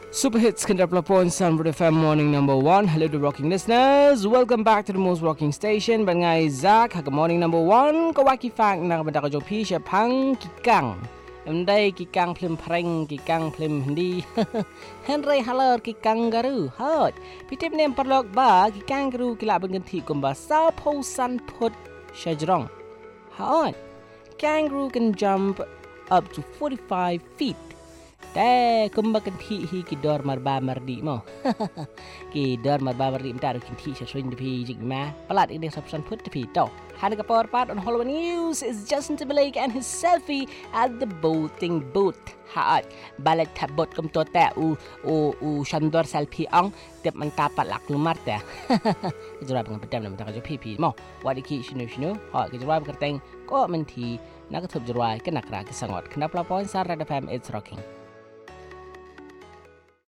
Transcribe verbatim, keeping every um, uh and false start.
Super hits can develop Sunwood F M morning number one. Hello to rocking listeners. Welcome back to the most rocking station. Ban ngai Zach. Good morning number one. Kawaki fang na benda ka jopi siya pang kikang. Emdai kikang plim preng kikang plim hindi. Henry halar kikang garu. Hot. Pitip nem perlok ba kikang garu kila benganti kumba sa po san put shajrong. Hot. Kangaroo can jump up to forty-five feet. Teh kumbakan thi hi ki dor marba mardi mo. Ki dor marba mardi mta ro kin thi shrin pi jik ma. Palat ini sabsan put pi to. Hanika power part on Hollywood News is Justin Timberlake and his selfie at the boating booth. Haat balat tabot kum to ta u u u shandor selfie ang tep man tapat lak lumar ta. Kejurah dengan pedam na mta ka jo pi pi mo. Wadi ki shinu shinu. Ha kejurah kerteng ko men thi nak thup jurah ke nakra ke sangot. Kenapa lapon Sar Red F M it's rocking.